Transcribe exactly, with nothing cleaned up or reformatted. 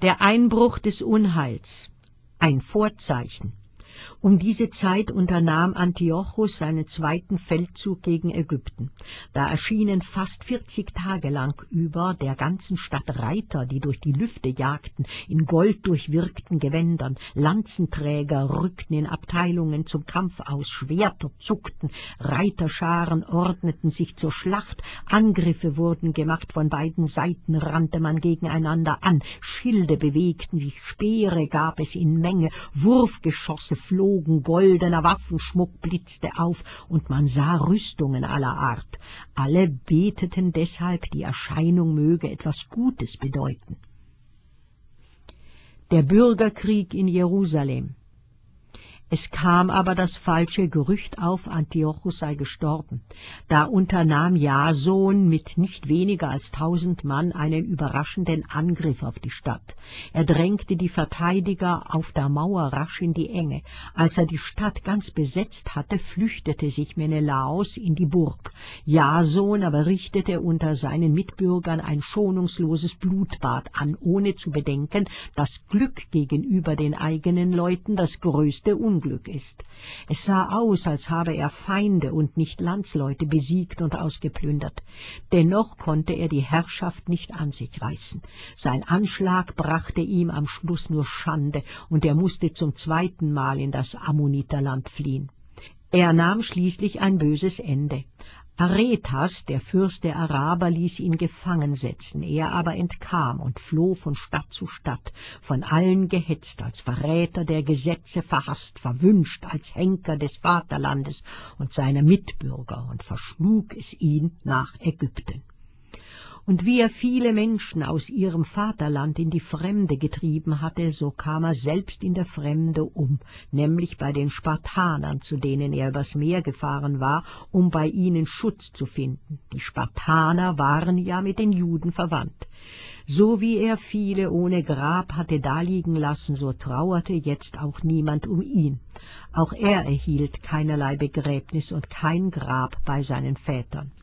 Der Einbruch des Unheils, ein Vorzeichen. Um diese Zeit unternahm Antiochus seinen zweiten Feldzug gegen Ägypten. Da erschienen fast vierzig Tage lang über der ganzen Stadt Reiter, die durch die Lüfte jagten, in golddurchwirkten Gewändern. Lanzenträger rückten in Abteilungen zum Kampf aus, Schwerter zuckten, Reiterscharen ordneten sich zur Schlacht, Angriffe wurden gemacht, von beiden Seiten rannte man gegeneinander an, Schilde bewegten sich, Speere gab es in Menge, Wurfgeschosse flogen, goldener Waffenschmuck blitzte auf, und man sah Rüstungen aller Art. Alle beteten deshalb, die Erscheinung möge etwas Gutes bedeuten. Der Bürgerkrieg in Jerusalem. Es kam aber das falsche Gerücht auf, Antiochus sei gestorben. Da unternahm Jason mit nicht weniger als tausend Mann einen überraschenden Angriff auf die Stadt. Er drängte die Verteidiger auf der Mauer rasch in die Enge. Als er die Stadt ganz besetzt hatte, flüchtete sich Menelaos in die Burg. Jason aber richtete unter seinen Mitbürgern ein schonungsloses Blutbad an, ohne zu bedenken, dass Glück gegenüber den eigenen Leuten das größte Unglück Glück ist. Es sah aus, als habe er Feinde und nicht Landsleute besiegt und ausgeplündert. Dennoch konnte er die Herrschaft nicht an sich reißen. Sein Anschlag brachte ihm am Schluss nur Schande, und er musste zum zweiten Mal in das Ammoniterland fliehen. Er nahm schließlich ein böses Ende. Aretas, der Fürst der Araber, ließ ihn gefangen setzen, er aber entkam und floh von Stadt zu Stadt, von allen gehetzt, als Verräter der Gesetze verhasst, verwünscht, als Henker des Vaterlandes und seiner Mitbürger, und verschlug es ihn nach Ägypten. Und wie er viele Menschen aus ihrem Vaterland in die Fremde getrieben hatte, so kam er selbst in der Fremde um, nämlich bei den Spartanern, zu denen er übers Meer gefahren war, um bei ihnen Schutz zu finden. Die Spartaner waren ja mit den Juden verwandt. So wie er viele ohne Grab hatte daliegen lassen, so trauerte jetzt auch niemand um ihn. Auch er erhielt keinerlei Begräbnis und kein Grab bei seinen Vätern.